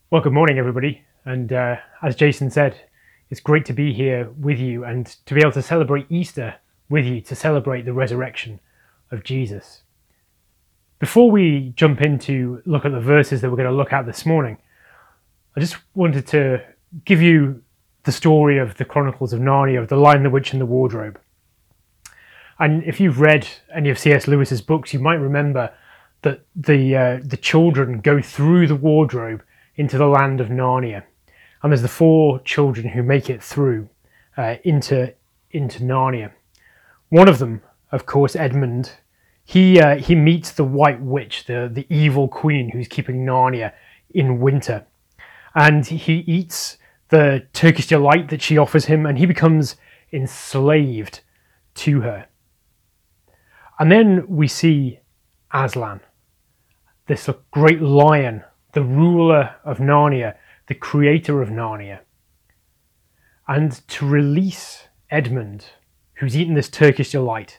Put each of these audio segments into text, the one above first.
Well, good morning, everybody. And as Jason said, it's great to be here with you and to be able to celebrate Easter with you, to celebrate the resurrection of Jesus. Before we jump into look at the verses that we're going to look at this morning, I just wanted to give you the story of the Chronicles of Narnia, of The Lion, the Witch and the Wardrobe. And if you've read any of C.S. Lewis's books, you might remember that the children go through the wardrobe into the land of Narnia, and there's the four children who make it through into Narnia. One of them, of course, Edmund, he meets the White Witch, the evil queen who's keeping Narnia in winter, and he eats the Turkish delight that she offers him, and he becomes enslaved to her. And then we see Aslan, this great lion, the ruler of Narnia, the creator of Narnia. And to release Edmund, who's eaten this Turkish delight,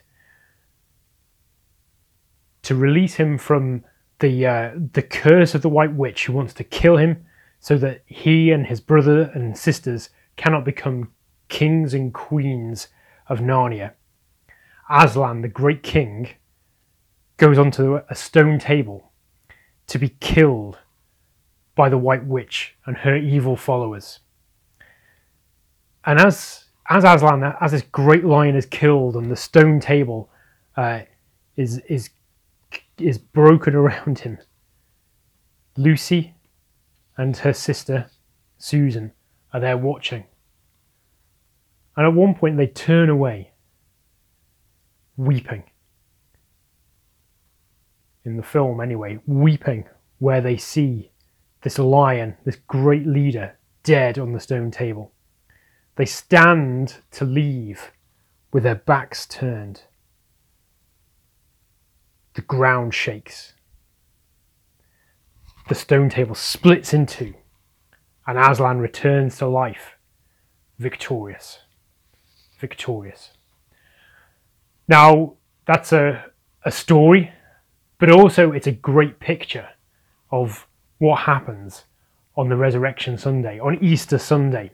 to release him from the curse of the White Witch who wants to kill him so that he and his brother and sisters cannot become kings and queens of Narnia. Aslan, the great king, goes onto a stone table to be killed by the White Witch and her evil followers. And as Aslan, as this great lion is killed and the stone table is broken around him, Lucy and her sister Susan are there watching. And at one point they turn away, weeping. In the film anyway, weeping where they see this lion, this great leader, dead on the stone table. They stand to leave with their backs turned. The ground shakes. The stone table splits in two, and Aslan returns to life, victorious. Victorious. Now, that's a story, but also it's a great picture of what happens on the Resurrection Sunday, on Easter Sunday.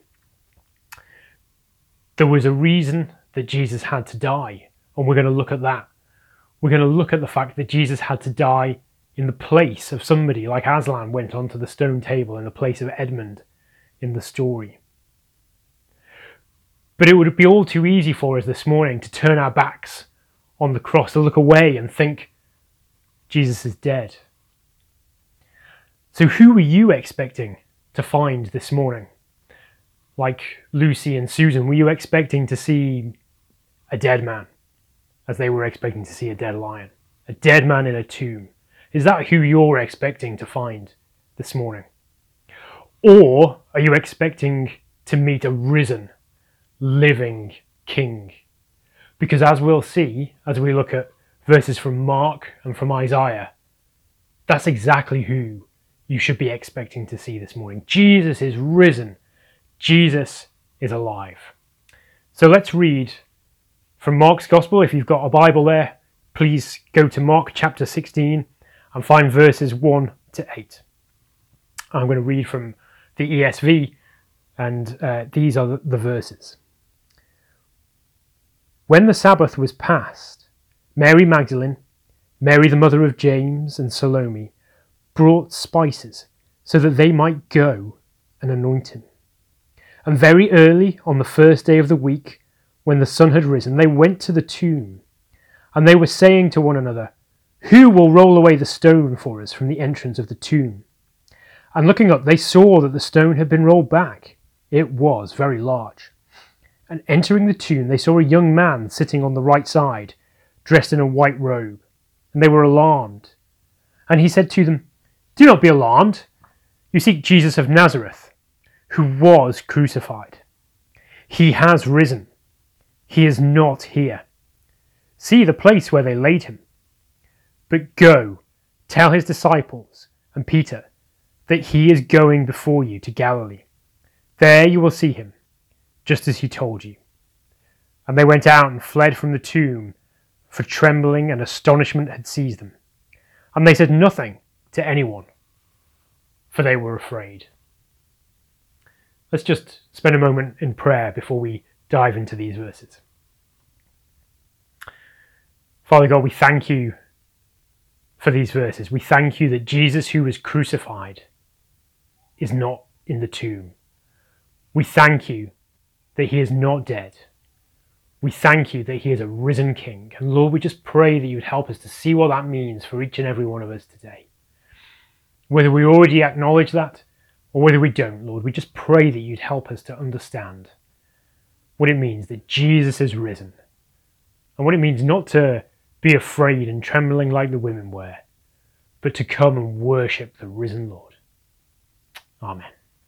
There was a reason that Jesus had to die, and we're going to look at that. We're going to look at the fact that Jesus had to die in the place of somebody like Aslan went onto the stone table in the place of Edmund in the story. But it would be all too easy for us this morning to turn our backs on the cross, to look away and think Jesus is dead. So who were you expecting to find this morning? Like Lucy and Susan, were you expecting to see a dead man, as they were expecting to see a dead lion? A dead man in a tomb. Is that who you're expecting to find this morning? Or are you expecting to meet a risen, living king? Because as we'll see, as we look at verses from Mark and from Isaiah, that's exactly who you should be expecting to see this morning. Jesus is risen. Jesus is alive. So let's read from Mark's Gospel. If you've got a Bible there, please go to Mark chapter 16 and find verses 1 to 8. I'm going to read from the ESV, and these are the verses. When the Sabbath was past, Mary Magdalene, Mary the mother of James, and Salome brought spices so that they might go and anoint him. And very early on the first day of the week, when the sun had risen, they went to the tomb, and they were saying to one another, "Who will roll away the stone for us from the entrance of the tomb?" And looking up, they saw that the stone had been rolled back. It was very large. And entering the tomb, they saw a young man sitting on the right side, dressed in a white robe, and they were alarmed. And he said to them, "Do not be alarmed. You seek Jesus of Nazareth, who was crucified. He has risen. He is not here. See the place where they laid him. But go, tell his disciples and Peter that he is going before you to Galilee. There you will see him, just as he told you." And they went out and fled from the tomb, for trembling and astonishment had seized them. And they said nothing to anyone, for they were afraid. Let's just spend a moment in prayer before we dive into these verses. Father God, we thank you for these verses. We thank you that Jesus, who was crucified, is not in the tomb. We thank you that he is not dead. We thank you that he is a risen King. And Lord, we just pray that you would help us to see what that means for each and every one of us today. Whether we already acknowledge that or whether we don't, Lord, we just pray that you'd help us to understand what it means that Jesus is risen. And what it means not to be afraid and trembling like the women were, but to come and worship the risen Lord. Amen.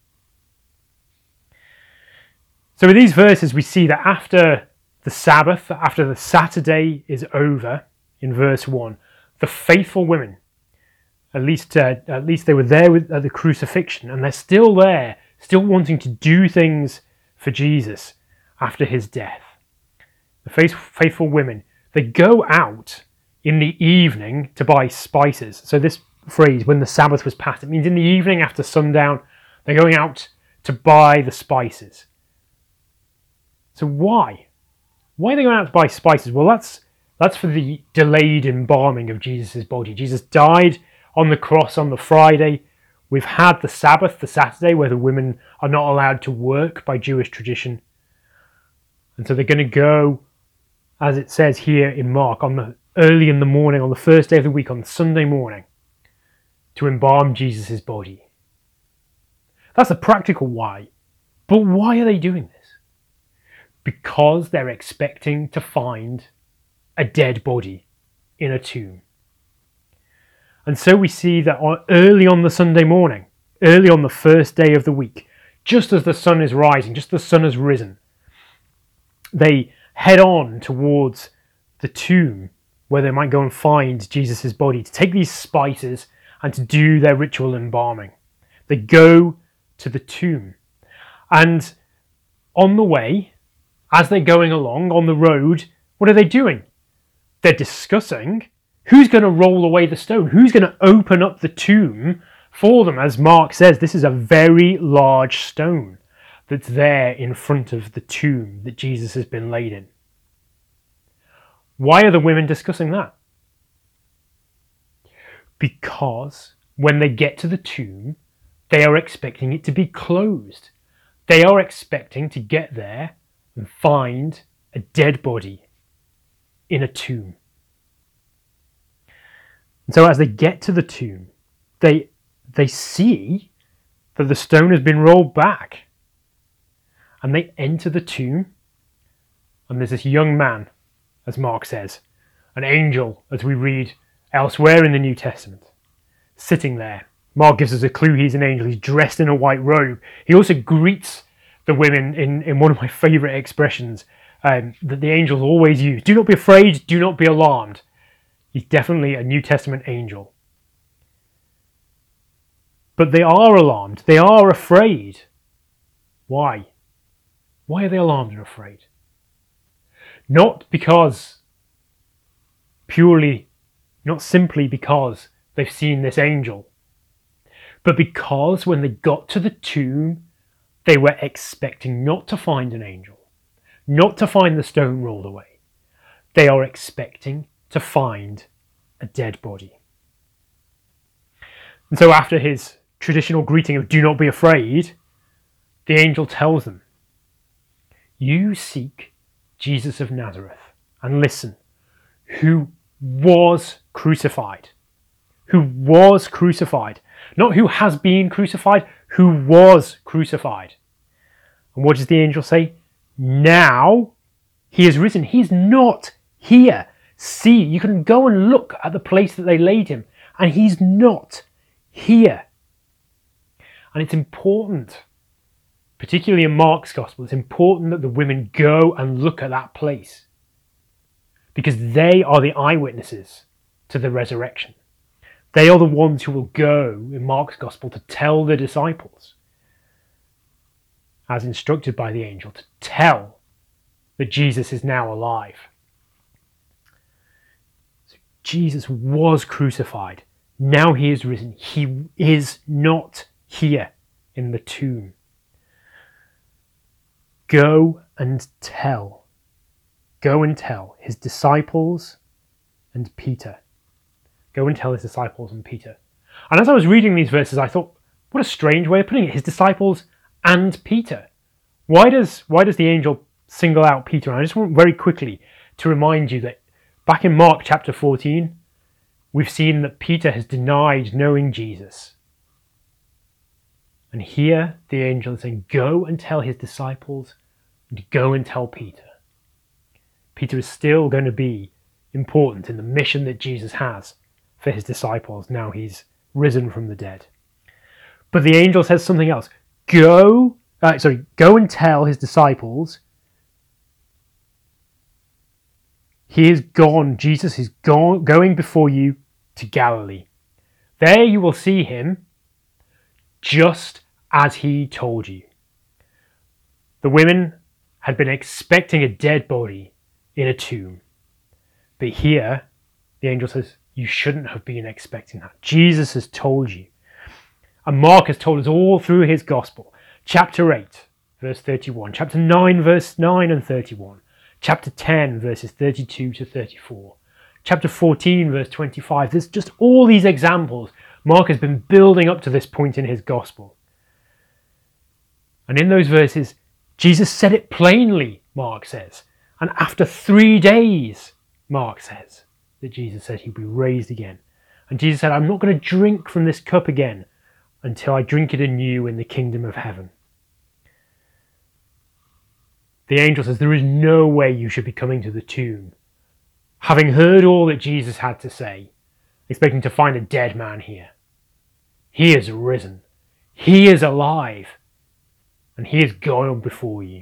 So with these verses, we see that after the Sabbath, after the Saturday is over, in verse 1, the faithful women, at least they were there at the crucifixion, and they're still there, still wanting to do things for Jesus after his death. The faithful women, they go out in the evening to buy spices. So this phrase, when the Sabbath was past, it means in the evening after sundown, they're going out to buy the spices. So why? Why are they going out to buy spices? Well, that's for the delayed embalming of Jesus' body. Jesus died on the cross on the Friday. We've had the Sabbath, the Saturday, where the women are not allowed to work by Jewish tradition. And so they're going to go, as it says here in Mark, early in the morning, on the first day of the week, on Sunday morning, to embalm Jesus' body. That's a practical why. But why are they doing this? Because they're expecting to find a dead body in a tomb. And so we see that early on the Sunday morning, early on the first day of the week, just as the sun is rising, just as the sun has risen, they head on towards the tomb where they might go and find Jesus' body to take these spices and to do their ritual embalming. They go to the tomb. And on the way, as they're going along on the road, what are they doing? They're discussing who's going to roll away the stone, who's going to open up the tomb for them. As Mark says, this is a very large stone that's there in front of the tomb that Jesus has been laid in. Why are the women discussing that? Because when they get to the tomb, they are expecting it to be closed. They are expecting to get there and find a dead body in a tomb. And so as they get to the tomb, they see that the stone has been rolled back. And they enter the tomb, and there's this young man, as Mark says, an angel, as we read elsewhere in the New Testament, sitting there. Mark gives us a clue he's an angel. He's dressed in a white robe. He also greets the women in one of my favourite expressions that the angels always use. Do not be afraid, do not be alarmed. He's definitely a New Testament angel. But they are alarmed. They are afraid. Why? Why are they alarmed and afraid? Not simply because they've seen this angel, but because when they got to the tomb, they were expecting not to find an angel, not to find the stone rolled away. They are expecting to find a dead body. And so after his traditional greeting of "do not be afraid," the angel tells them, "You seek Jesus of Nazareth, and listen, who was crucified." Who was crucified. Not who has been crucified, who was crucified. And what does the angel say? Now he is risen. He's not here. See, you can go and look at the place that they laid him, and he's not here. And it's important, particularly in Mark's Gospel, it's important that the women go and look at that place, because they are the eyewitnesses to the resurrection. They are the ones who will go in Mark's Gospel to tell the disciples, as instructed by the angel, to tell that Jesus is now alive. So Jesus was crucified. Now he is risen. He is not here in the tomb. Go and tell. Go and tell his disciples and Peter. Go and tell his disciples and Peter. And as I was reading these verses, I thought, what a strange way of putting it. His disciples and Peter. Why does the angel single out Peter? And I just want very quickly to remind you that back in Mark chapter 14, we've seen that Peter has denied knowing Jesus. And here the angel is saying, go and tell his disciples and go and tell Peter. Peter is still going to be important in the mission that Jesus has for his disciples now he's risen from the dead. But the angel says something else. Go and tell his disciples he is gone. Jesus is going before you to Galilee. There you will see him just as he told you. The women had been expecting a dead body in a tomb. But here, the angel says, you shouldn't have been expecting that. Jesus has told you. And Mark has told us all through his gospel. Chapter 8, verse 31. Chapter 9, verse 9 and 31. Chapter 10, verses 32 to 34. Chapter 14, verse 25. There's just all these examples Mark has been building up to this point in his gospel. And in those verses, Jesus said it plainly, Mark says. And after 3 days, Mark says, that Jesus said he'd be raised again. And Jesus said, I'm not going to drink from this cup again until I drink it anew in the kingdom of heaven. The angel says, there is no way you should be coming to the tomb, having heard all that Jesus had to say, expecting to find a dead man here. He is risen. He is alive. And he has gone before you.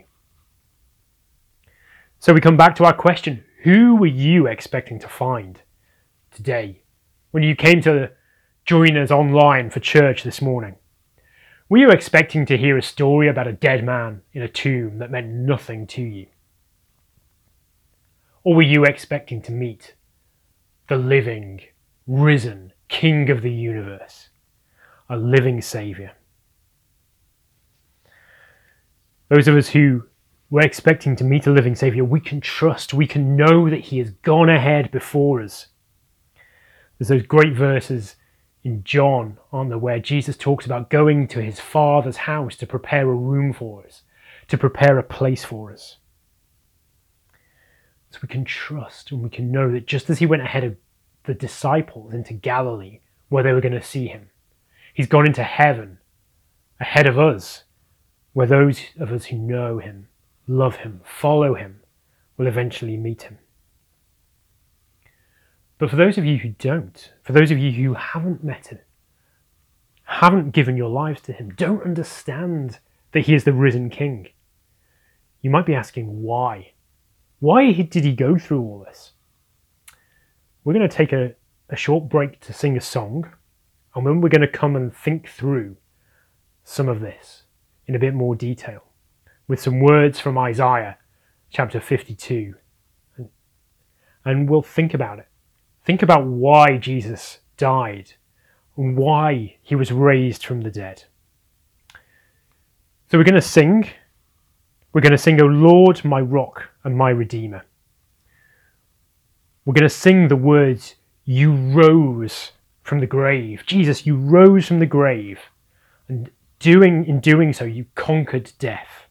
So we come back to our question. Who were you expecting to find today when you came to join us online for church this morning? Were you expecting to hear a story about a dead man in a tomb that meant nothing to you? Or were you expecting to meet the living, risen King of the universe, a living Saviour? Those of us who were expecting to meet a living Saviour, we can trust, we can know that he has gone ahead before us. There's those great verses in John, aren't there, where Jesus talks about going to his Father's house to prepare a room for us, to prepare a place for us. So we can trust and we can know that just as he went ahead of the disciples into Galilee, where they were going to see him, he's gone into heaven ahead of us, where those of us who know him, love him, follow him, will eventually meet him. But for those of you who don't, for those of you who haven't met him, haven't given your lives to him, don't understand that he is the risen King, you might be asking why. Why did he go through all this? We're going to take a short break to sing a song, and then we're going to come and think through some of this in a bit more detail, with some words from Isaiah chapter 52. And we'll think about it. Think about why Jesus died and why he was raised from the dead. So we're going to sing. We're going to sing, O Lord, my rock and my redeemer. We're going to sing the words, you rose from the grave. Jesus, you rose from the grave. And in doing so, you conquered death.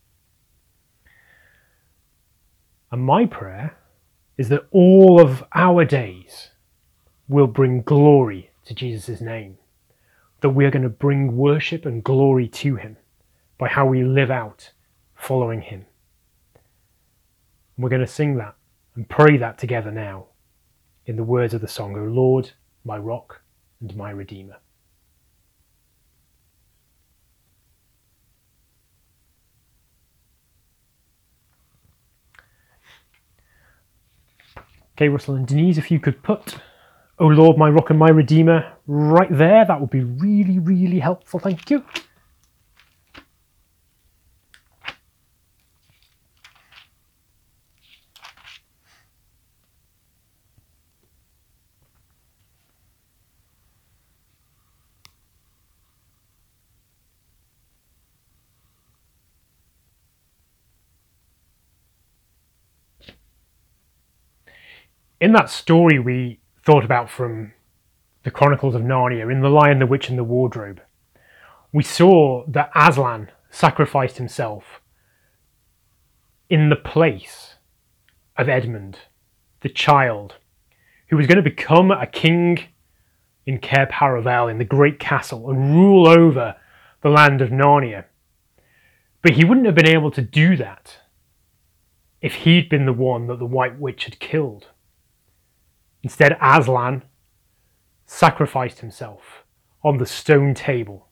And my prayer is that all of our days will bring glory to Jesus' name. That we are going to bring worship and glory to him by how we live out following him. And we're going to sing that and pray that together now in the words of the song, O Lord, my rock and my redeemer. Okay, Russell and Denise, if you could put O Lord, my rock and my redeemer right there, that would be really, really helpful. Thank you. In that story we thought about from the Chronicles of Narnia, in The Lion, the Witch and the Wardrobe, we saw that Aslan sacrificed himself in the place of Edmund, the child, who was going to become a king in Cair Paravel, in the great castle, and rule over the land of Narnia. But he wouldn't have been able to do that if he'd been the one that the White Witch had killed. Instead, Aslan sacrificed himself on the stone table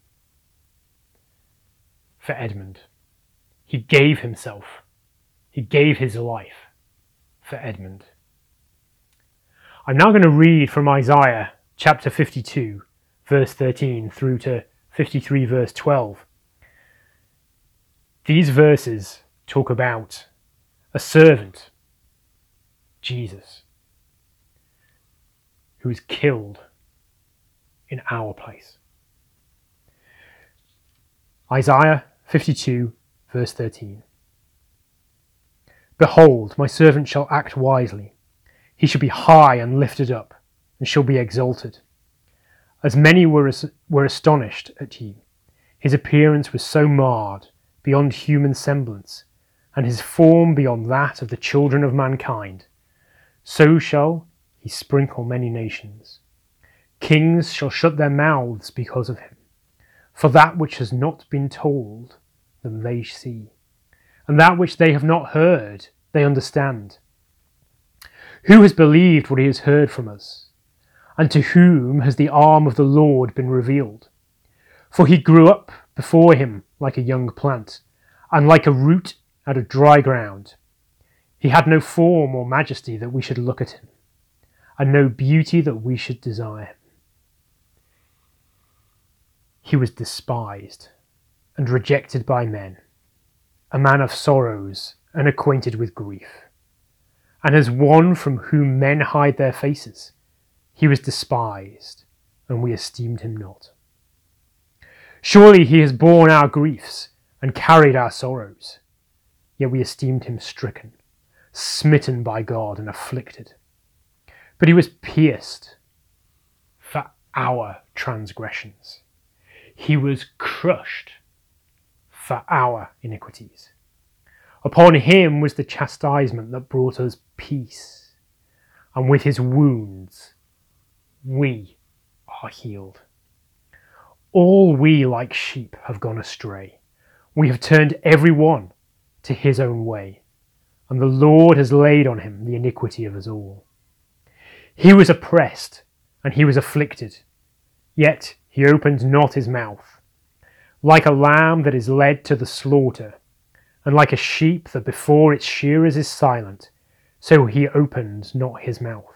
for Edmund. He gave himself. He gave his life for Edmund. I'm now going to read from Isaiah chapter 52, verse 13 through to 53, verse 12. These verses talk about a servant, Jesus, who was killed in our place. Isaiah 52, verse 13. Behold, my servant shall act wisely. He shall be high and lifted up, and shall be exalted. As many were astonished at you, his appearance was so marred beyond human semblance, and his form beyond that of the children of mankind. So shall he sprinkle many nations. Kings shall shut their mouths because of him. For that which has not been told them they see, and that which they have not heard they understand. Who has believed what he has heard from us? And to whom has the arm of the Lord been revealed? For he grew up before him like a young plant, and like a root out of dry ground. He had no form or majesty that we should look at him, and no beauty that we should desire him. He was despised and rejected by men, a man of sorrows and acquainted with grief. And as one from whom men hide their faces, he was despised, and we esteemed him not. Surely he has borne our griefs and carried our sorrows, yet we esteemed him stricken, smitten by God and afflicted. But he was pierced for our transgressions. He was crushed for our iniquities. Upon him was the chastisement that brought us peace, and with his wounds we are healed. All we like sheep have gone astray. We have turned every one to his own way, and the Lord has laid on him the iniquity of us all. He was oppressed, and he was afflicted, yet he opened not his mouth. Like a lamb that is led to the slaughter, and like a sheep that before its shearers is silent, so he opened not his mouth.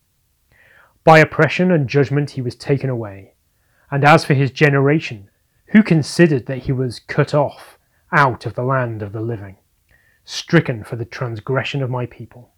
By oppression and judgment he was taken away. And as for his generation, who considered that he was cut off out of the land of the living, stricken for the transgression of my people?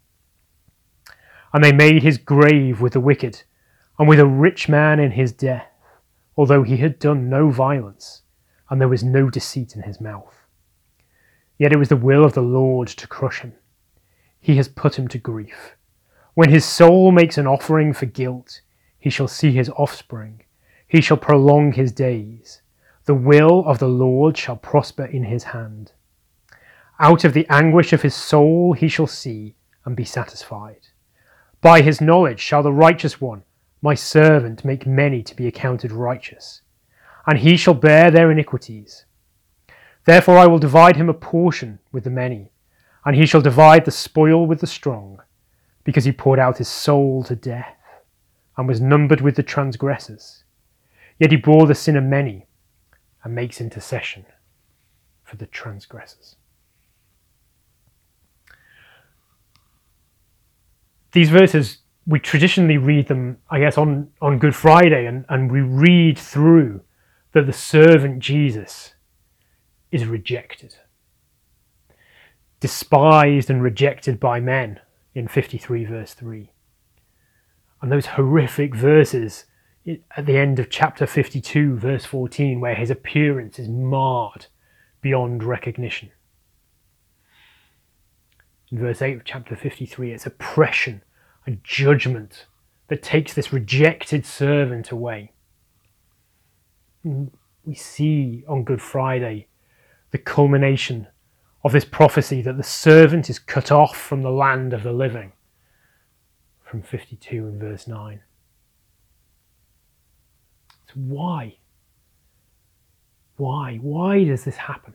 And they made his grave with the wicked, and with a rich man in his death, although he had done no violence, and there was no deceit in his mouth. Yet it was the will of the Lord to crush him. He has put him to grief. When his soul makes an offering for guilt, he shall see his offspring. He shall prolong his days. The will of the Lord shall prosper in his hand. Out of the anguish of his soul he shall see and be satisfied. By his knowledge shall the righteous one, my servant, make many to be accounted righteous, and he shall bear their iniquities. Therefore I will divide him a portion with the many, and he shall divide the spoil with the strong, because he poured out his soul to death, and was numbered with the transgressors. Yet he bore the sin of many, and makes intercession for the transgressors. These verses, we traditionally read them, I guess, on Good Friday, and we read through that the servant Jesus is rejected, despised and rejected by men in 53 verse 3. And those horrific verses at the end of chapter 52 verse 14, where his appearance is marred beyond recognition. In verse 8 of chapter 53, it's oppression a judgment that takes this rejected servant away. We see on Good Friday the culmination of this prophecy that the servant is cut off from the land of the living, from 52 and verse 9. So why? Why does this happen?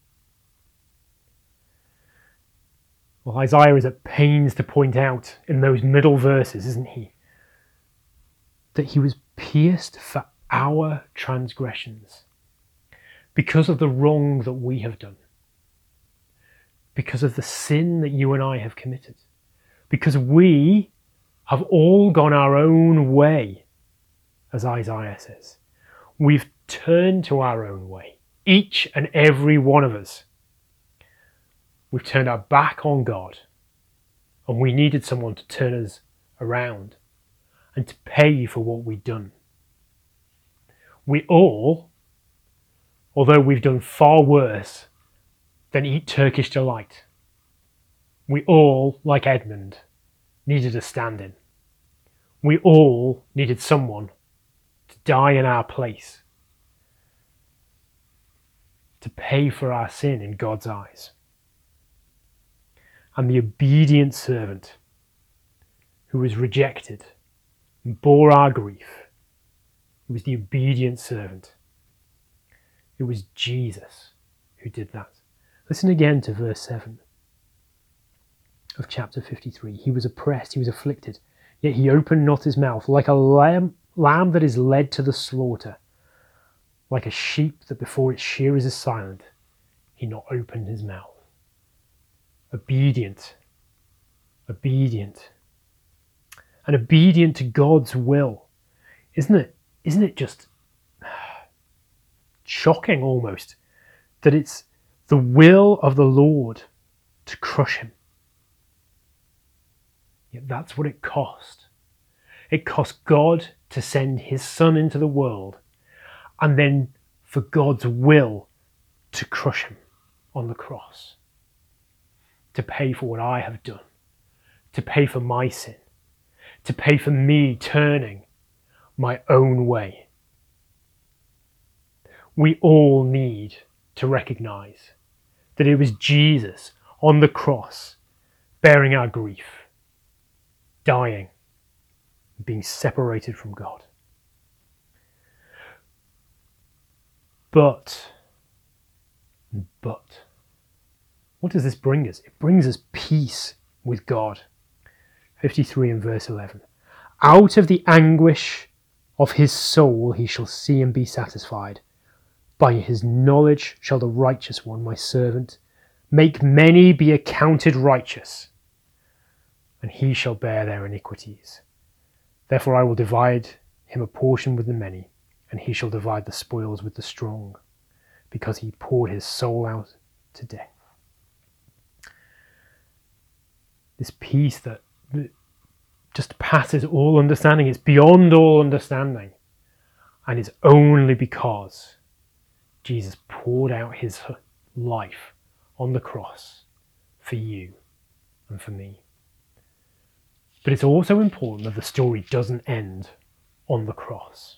Well, Isaiah is at pains to point out in those middle verses, isn't he? That he was pierced for our transgressions, because of the wrong that we have done, because of the sin that you and I have committed, because we have all gone our own way, as Isaiah says. We've turned to our own way, each and every one of us. We've turned our back on God, and we needed someone to turn us around and to pay for what we'd done. We all, although we've done far worse than eat Turkish delight, we all, like Edmund, needed a stand-in. We all needed someone to die in our place, to pay for our sin in God's eyes. And the obedient servant who was rejected and bore our grief, it was the obedient servant. It was Jesus who did that. Listen again to verse 7 of chapter 53. He was oppressed, he was afflicted, yet he opened not his mouth. Like a lamb that is led to the slaughter, like a sheep that before its shearers is silent, he not opened his mouth. Obedient. And obedient to God's will. Isn't it just shocking almost that it's the will of the Lord to crush him? Yet that's what it cost. It cost God to send his Son into the world, and then for God's will to crush him on the cross, to pay for what I have done, to pay for my sin, to pay for me turning my own way. We all need to recognize that it was Jesus on the cross bearing our grief, dying, being separated from God. But, what does this bring us? It brings us peace with God. 53 and verse 11. Out of the anguish of his soul he shall see and be satisfied. By his knowledge shall the righteous one, my servant, make many be accounted righteous, and he shall bear their iniquities. Therefore I will divide him a portion with the many, and he shall divide the spoils with the strong, because he poured his soul out to death. This peace that just passes all understanding, it's beyond all understanding, and it's only because Jesus poured out his life on the cross for you and for me. But it's also important that the story doesn't end on the cross.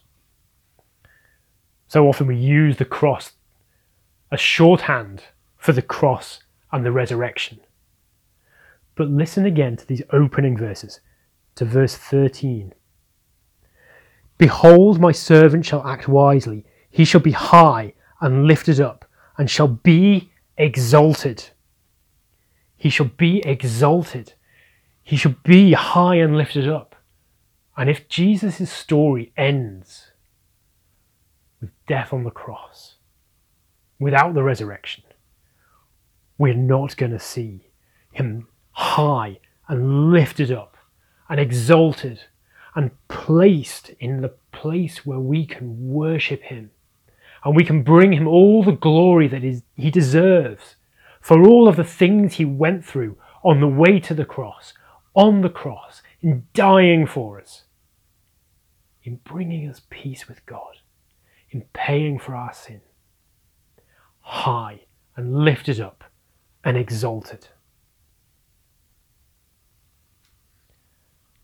So often we use the cross as shorthand for the cross and the resurrection. But listen again to these opening verses, to verse 13. Behold, my servant shall act wisely. He shall be high and lifted up, and shall be exalted. He shall be exalted. He shall be high and lifted up. And if Jesus' story ends with death on the cross, without the resurrection, we're not going to see him high and lifted up and exalted and placed in the place where we can worship him, and we can bring him all the glory that he deserves for all of the things he went through on the way to the cross, on the cross, in dying for us, in bringing us peace with God, in paying for our sin, high and lifted up and exalted.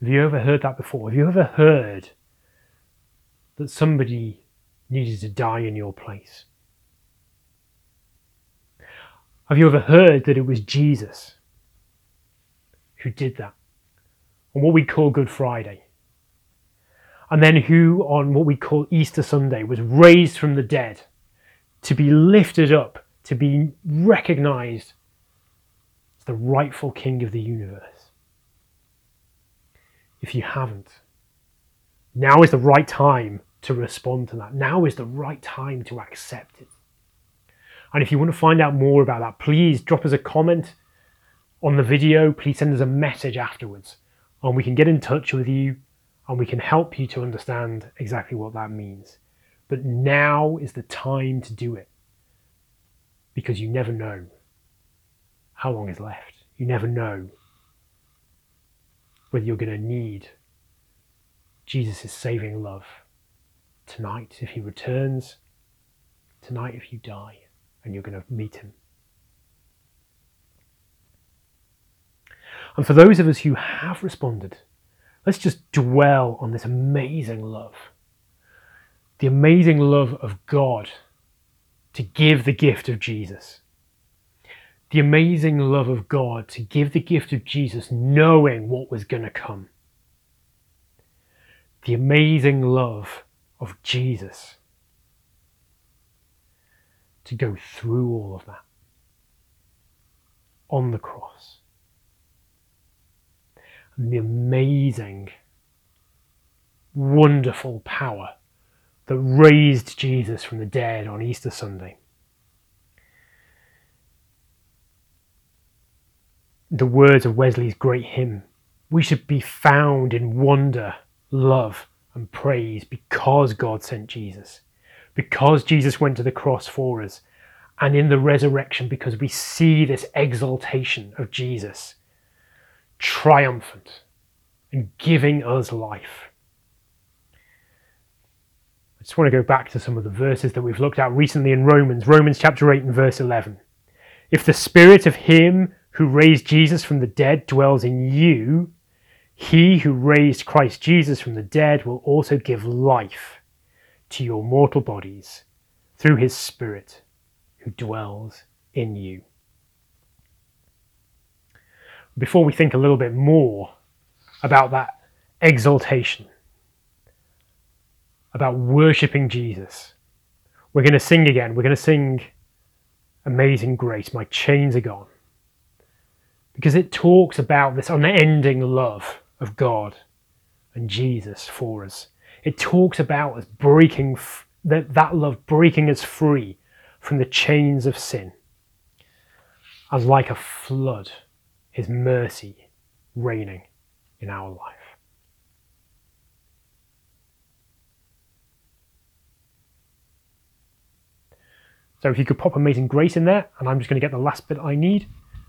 Have you ever heard that before? Have you ever heard that somebody needed to die in your place? Have you ever heard that it was Jesus who did that on what we call Good Friday? And then who on what we call Easter Sunday was raised from the dead to be lifted up, to be recognized as the rightful King of the universe? If you haven't, now is the right time to respond to that. Now is the right time to accept it. And if you want to find out more about that, please drop us a comment on the video. Please send us a message afterwards, and we can get in touch with you and we can help you to understand exactly what that means. But now is the time to do it, because you never know how long is left. You never know whether you're going to need Jesus' saving love tonight if he returns, tonight if you die and you're going to meet him. And for those of us who have responded, let's just dwell on this amazing love. The amazing love of God to give the gift of Jesus. The amazing love of God to give the gift of Jesus knowing what was going to come. The amazing love of Jesus to go through all of that on the cross. And the amazing, wonderful power that raised Jesus from the dead on Easter Sunday. The words of Wesley's great hymn, we should be found in wonder, love and praise because God sent Jesus, because Jesus went to the cross for us, and in the resurrection because we see this exaltation of Jesus triumphant and giving us life. I just want to go back to some of the verses that we've looked at recently in Romans chapter 8 and verse 11. If the spirit of him who raised Jesus from the dead dwells in you, he who raised Christ Jesus from the dead will also give life to your mortal bodies through his Spirit who dwells in you. Before we think a little bit more about that exaltation, about worshipping Jesus, we're going to sing again. We're going to sing Amazing Grace, My Chains Are Gone. Because it talks about this unending love of God and Jesus for us. It talks about us breaking, that love breaking us free from the chains of sin. And like a flood, his mercy reigning in our life. So if you could pop Amazing Grace in there, and I'm just going to get the last bit I need.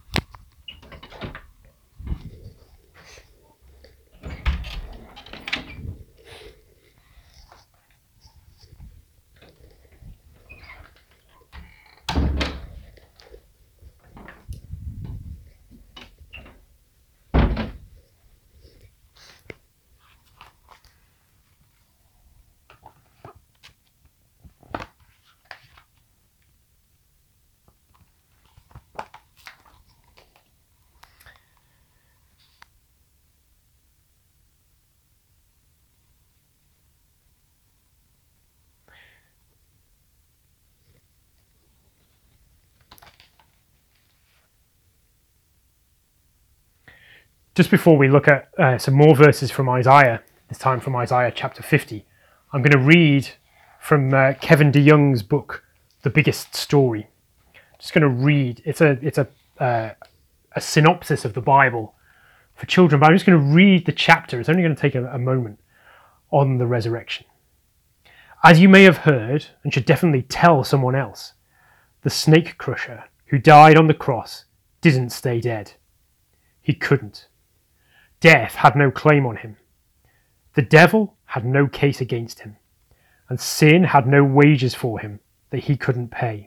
Just before we look at some more verses from Isaiah, this time from Isaiah chapter 50, I'm going to read from Kevin DeYoung's book, The Biggest Story. I'm just going to read. It's a synopsis of the Bible for children, but I'm just going to read the chapter. It's only going to take a moment on the resurrection. As you may have heard, and should definitely tell someone else, the snake crusher who died on the cross didn't stay dead. He couldn't. Death had no claim on him. The devil had no case against him, and sin had no wages for him that he couldn't pay.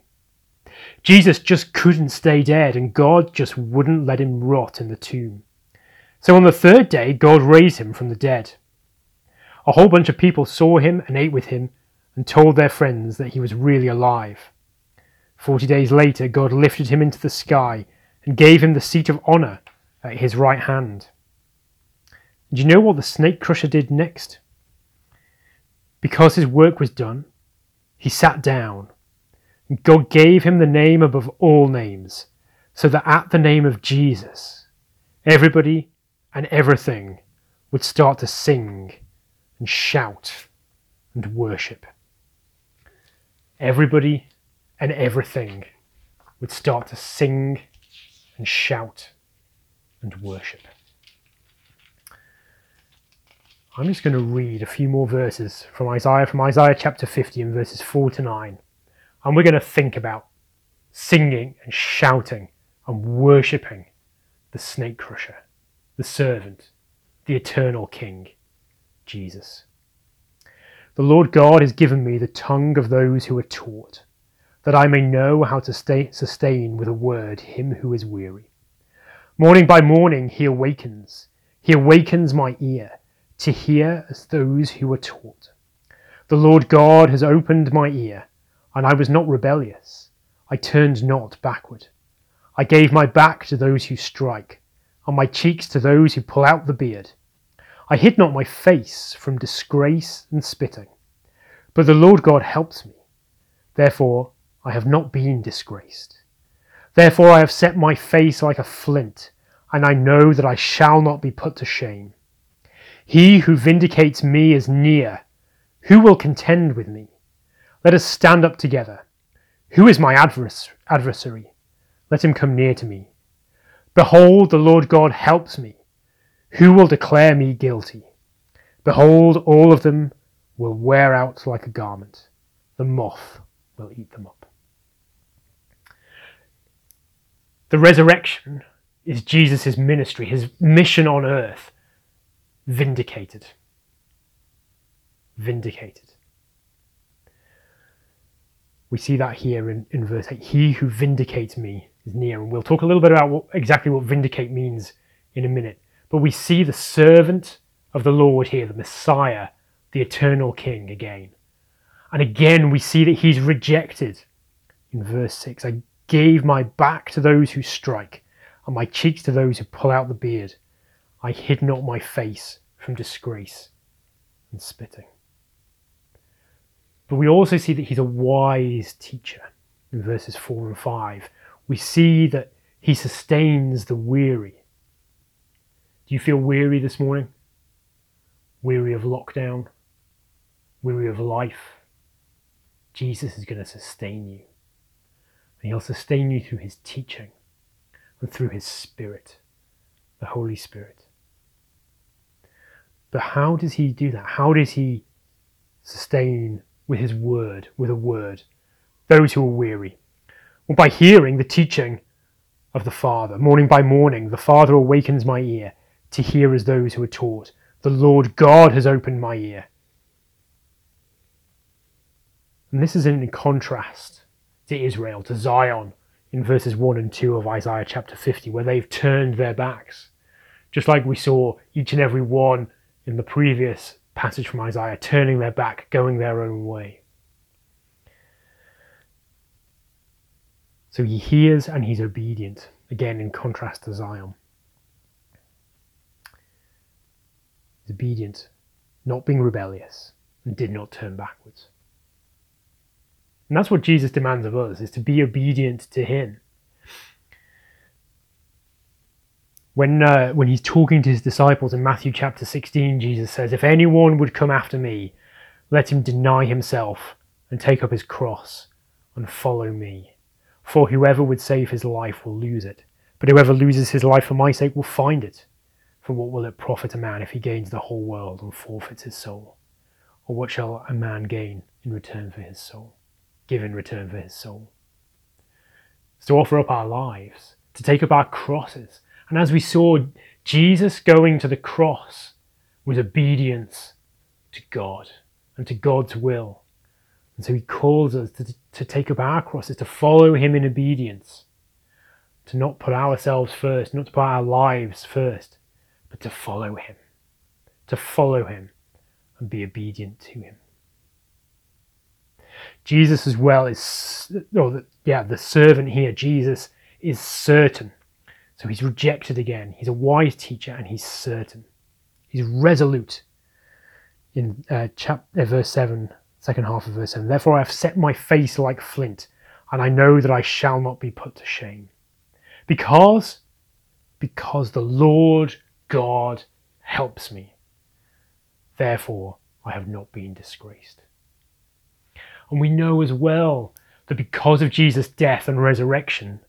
Jesus just couldn't stay dead, and God just wouldn't let him rot in the tomb. So on the third day, God raised him from the dead. A whole bunch of people saw him and ate with him and told their friends that he was really alive. 40 days later, God lifted him into the sky and gave him the seat of honor at his right hand. Do you know what the snake crusher did next? Because his work was done, he sat down. And God gave him the name above all names, so that at the name of Jesus, everybody and everything would start to sing and shout and worship. Everybody and everything would start to sing and shout and worship. I'm just going to read a few more verses from Isaiah chapter 50 and verses 4 to 9. And we're going to think about singing and shouting and worshipping the snake crusher, the servant, the eternal King, Jesus. The Lord God has given me the tongue of those who are taught, that I may know how to sustain with a word him who is weary. Morning by morning he awakens my ear to hear as those who are taught. The Lord God has opened my ear, and I was not rebellious. I turned not backward. I gave my back to those who strike, and my cheeks to those who pull out the beard. I hid not my face from disgrace and spitting. But the Lord God helps me. Therefore I have not been disgraced. Therefore I have set my face like a flint, and I know that I shall not be put to shame. He who vindicates me is near. Who will contend with me? Let us stand up together. Who is my adversary? Let him come near to me. Behold, the Lord God helps me. Who will declare me guilty? Behold, all of them will wear out like a garment. The moth will eat them up. The resurrection is Jesus' ministry, his mission on earth. Vindicated. Vindicated. We see that here in verse 8. He who vindicates me is near. And we'll talk a little bit about exactly what vindicate means in a minute. But we see the servant of the Lord here, the Messiah, the eternal King again. And again we see that he's rejected. In verse 6, I gave my back to those who strike, and my cheeks to those who pull out the beard. I hid not my face from disgrace and spitting. But we also see that he's a wise teacher. In verses 4 and 5, we see that he sustains the weary. Do you feel weary this morning? Weary of lockdown? Weary of life? Jesus is going to sustain you. And he'll sustain you through his teaching and through his Spirit, the Holy Spirit. But how does he do that? How does he sustain with his word, with a word, those who are weary? Well, by hearing the teaching of the Father. Morning by morning, the Father awakens my ear to hear as those who are taught. The Lord God has opened my ear. And this is in contrast to Israel, to Zion, in verses 1 and 2 of Isaiah chapter 50, where they've turned their backs. Just like we saw each and every one in the previous passage from Isaiah, turning their back, going their own way. So he hears and he's obedient, again in contrast to Zion. He's obedient, not being rebellious, and did not turn backwards. And that's what Jesus demands of us, is to be obedient to him. When he's talking to his disciples in Matthew chapter 16, Jesus says, if anyone would come after me, let him deny himself and take up his cross and follow me. For whoever would save his life will lose it, but whoever loses his life for my sake will find it. For what will it profit a man if he gains the whole world and forfeits his soul? Or what shall a man gain in return for his soul? Give in return for his soul. It's to offer up our lives, to take up our crosses. And as we saw, Jesus going to the cross was obedience to God and to God's will. And so he calls us to take up our crosses, to follow him in obedience, to not put ourselves first, not to put our lives first, but to follow him and be obedient to him. Jesus as well is, the servant here, Jesus is certain. So he's rejected again. He's a wise teacher and he's certain. He's resolute. In verse 7, second half of verse 7, therefore I have set my face like flint, and I know that I shall not be put to shame. Because the Lord God helps me. Therefore I have not been disgraced. And we know as well that because of Jesus' death and resurrection,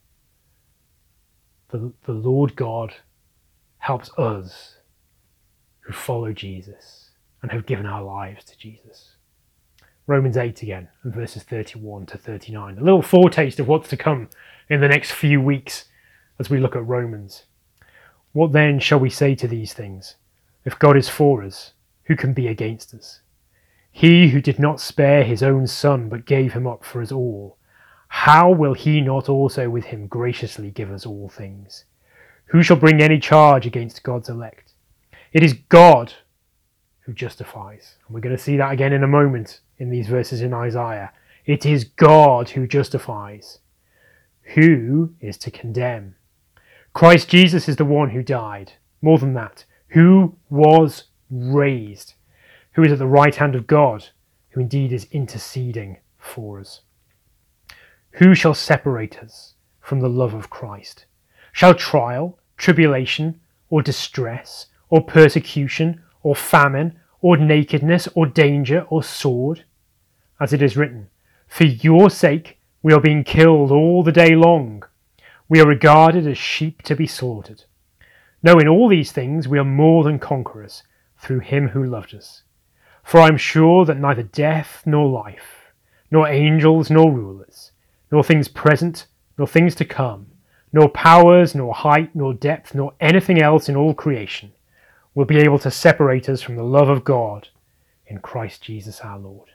the Lord God helps us who follow Jesus and have given our lives to Jesus. Romans 8 again, and verses 31 to 39. A little foretaste of what's to come in the next few weeks as we look at Romans. What then shall we say to these things? If God is for us, who can be against us? He who did not spare his own son, but gave him up for us all, how will he not also with him graciously give us all things? Who shall bring any charge against God's elect? It is God who justifies. And we're going to see that again in a moment in these verses in Isaiah. It is God who justifies. Who is to condemn? Christ Jesus is the one who died. More than that, who was raised, who is at the right hand of God, who indeed is interceding for us. Who shall separate us from the love of Christ? Shall trial, tribulation, or distress, or persecution, or famine, or nakedness, or danger, or sword? As it is written, for your sake we are being killed all the day long. We are regarded as sheep to be slaughtered. No, in all these things we are more than conquerors through him who loved us. For I am sure that neither death nor life, nor angels nor rulers, nor things present, nor things to come, nor powers, nor height, nor depth, nor anything else in all creation will be able to separate us from the love of God in Christ Jesus our Lord.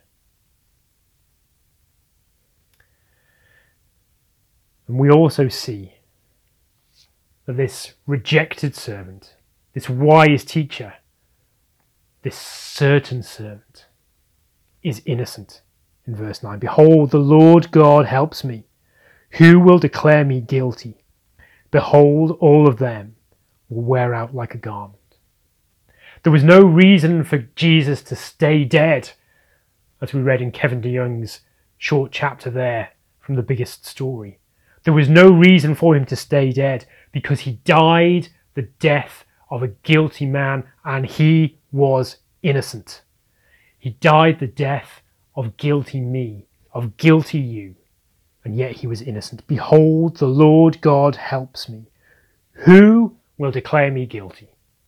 And we also see that this rejected servant, this wise teacher, this certain servant is innocent. In verse 9, behold, the Lord God helps me. Who will declare me guilty? Behold, all of them will wear out like a garment. There was no reason for Jesus to stay dead, as we read in Kevin DeYoung's short chapter there from The Biggest Story. There was no reason for him to stay dead because he died the death of a guilty man and he was innocent. He died the death of guilty me, of guilty you, and yet he was innocent. Behold, the Lord God helps me. Who will declare me guilty?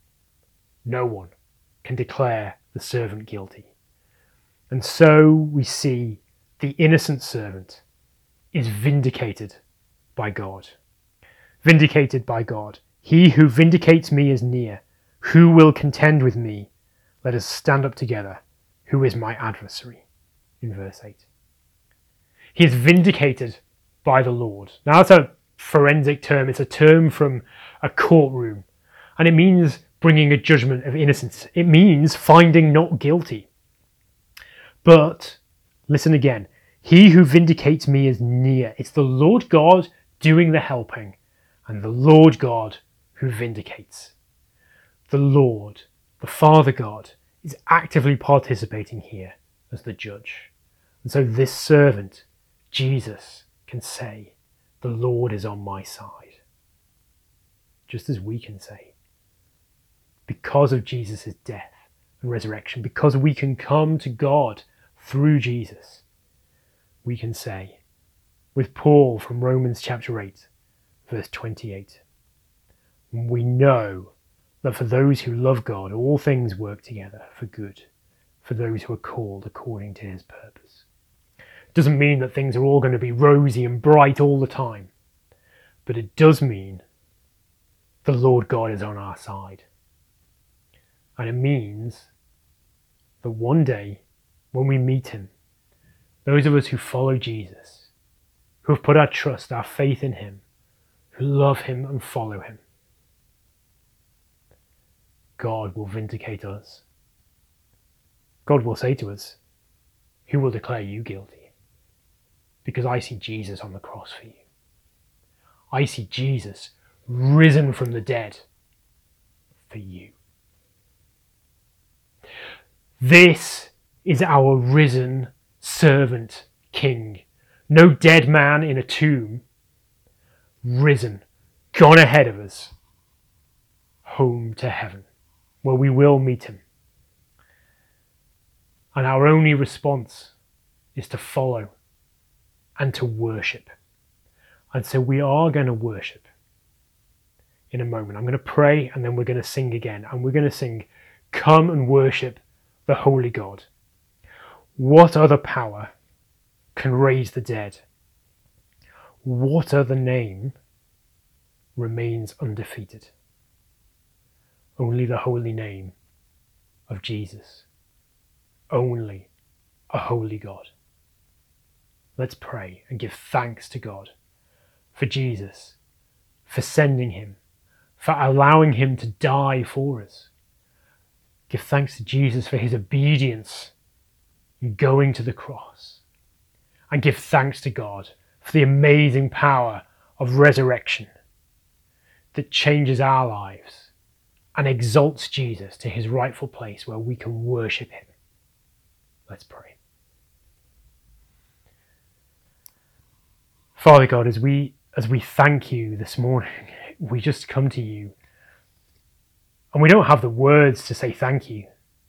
No one can declare the servant guilty. And so we see the innocent servant is vindicated by God. Vindicated by God. He who vindicates me is near. Who will contend with me? Let us stand up together. Who is my adversary? In verse 8. He is vindicated by the Lord. Now that's a forensic term. It's a term from a courtroom. And it means bringing a judgment of innocence. It means finding not guilty. But, listen again. He who vindicates me is near. It's the Lord God doing the helping. And the Lord God who vindicates. The Lord, the Father God, is actively participating here as the judge. And so this servant, Jesus, can say, the Lord is on my side. Just as we can say, because of Jesus' death and resurrection, because we can come to God through Jesus, we can say, with Paul from Romans chapter 8, verse 28, we know that for those who love God, all things work together for good, for those who are called according to his purpose. It doesn't mean that things are all going to be rosy and bright all the time, but it does mean the Lord God is on our side. And it means that one day, when we meet him, those of us who follow Jesus, who have put our trust, our faith in him, who love him and follow him, God will vindicate us. God will say to us, who will declare you guilty? Because I see Jesus on the cross for you. I see Jesus risen from the dead for you. This is our risen servant King. No dead man in a tomb, risen, gone ahead of us, home to heaven, where we will meet him. And our only response is to follow and to worship. And so we are going to worship in a moment. I'm going to pray and then we're going to sing again. And we're going to sing, "Come and worship the Holy God." What other power can raise the dead? What other name remains undefeated? Only the holy name of Jesus. Only a holy God. Let's pray and give thanks to God for Jesus, for sending him, for allowing him to die for us. Give thanks to Jesus for his obedience in going to the cross. And give thanks to God for the amazing power of resurrection that changes our lives and exalts Jesus to his rightful place where we can worship him. Let's pray. Father God, as we thank you this morning, we just come to you and we don't have the words to say thank you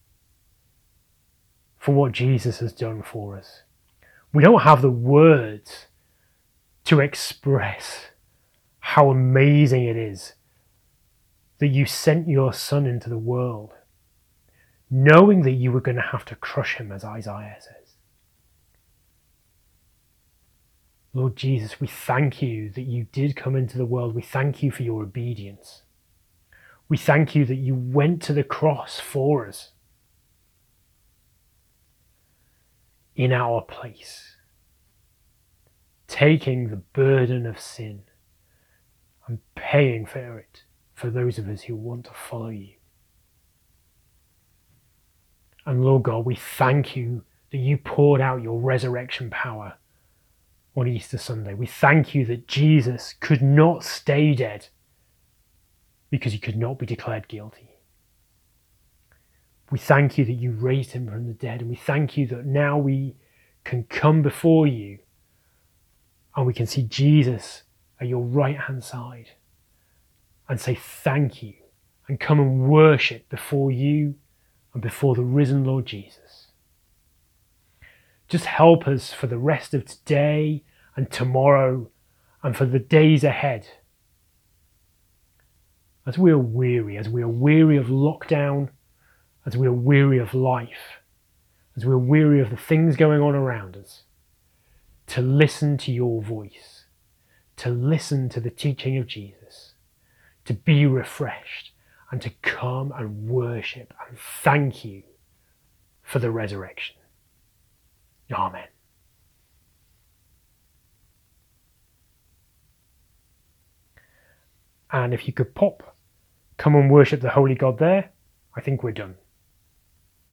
for what Jesus has done for us. We don't have the words to express how amazing it is that you sent your Son into the world, knowing that you were going to have to crush him, as Isaiah says. Lord Jesus, we thank you that you did come into the world. We thank you for your obedience. We thank you that you went to the cross for us in our place, taking the burden of sin and paying for it for those of us who want to follow you. And Lord God, we thank you that you poured out your resurrection power on Easter Sunday. We thank you that Jesus could not stay dead because he could not be declared guilty. We thank you that you raised him from the dead, and we thank you that now we can come before you and we can see Jesus at your right hand side and say thank you and come and worship before you and before the risen Lord Jesus. Just help us for the rest of today and tomorrow and for the days ahead. As we are weary of lockdown, as we are weary of life, as we are weary of the things going on around us, to listen to your voice, to listen to the teaching of Jesus, to be refreshed and to come and worship and thank you for the resurrection. Amen. And if you could pop, "Come and worship the Holy God" there, I think we're done.